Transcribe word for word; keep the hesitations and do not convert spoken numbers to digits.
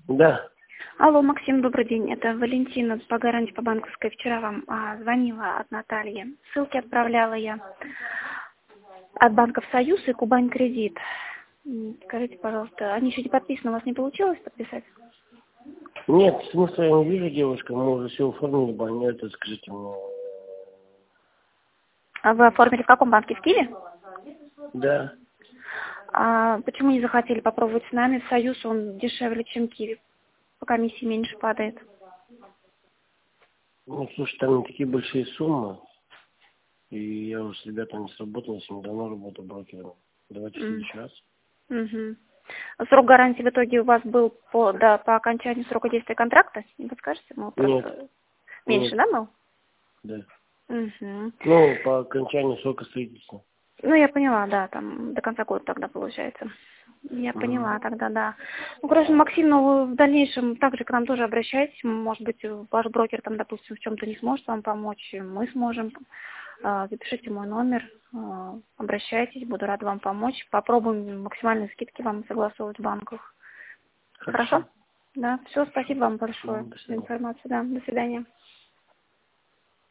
Да. Алло, Максим, добрый день. Это Валентина по гарантии по банковской. Вчера вам а, звонила от Натальи. Ссылки отправляла я от банков Союз и Кубань Кредит. М, Скажите, пожалуйста, они еще не подписаны, у вас не получилось подписать? Нет, смысла я не вижу, девушка. Мы уже все оформили, больно это, скажите мне. А вы оформили в каком банке? В Киеве? Да. А почему не захотели попробовать с нами? Союз, он дешевле, чем Киев. По комиссии меньше падает. Ну, слушай, там не такие большие суммы. И я уже с ребятами сработал, с ним давно работаю брокером. Давайте в М. следующий раз. Мгм. Срок гарантии в итоге у вас был по, да, по окончанию срока действия контракта? Не подскажете? Ну, Нет, просто меньше, нет, да, был? да. Угу. Ну, по окончанию срока строительства. Ну, я поняла, да, там до конца года тогда получается. Я Угу. поняла тогда, да. Ну, короче, Максим, ну, вы в дальнейшем также к нам тоже обращайтесь. Может быть, ваш брокер там, допустим, в чем-то не сможет вам помочь, и мы сможем. А, Запишите мой номер, а, обращайтесь, буду рада вам помочь. Попробуем максимальные скидки вам согласовывать в банках. Хорошо? Хорошо. Да, все, спасибо вам большое До за свидания. информацию. Да, до свидания.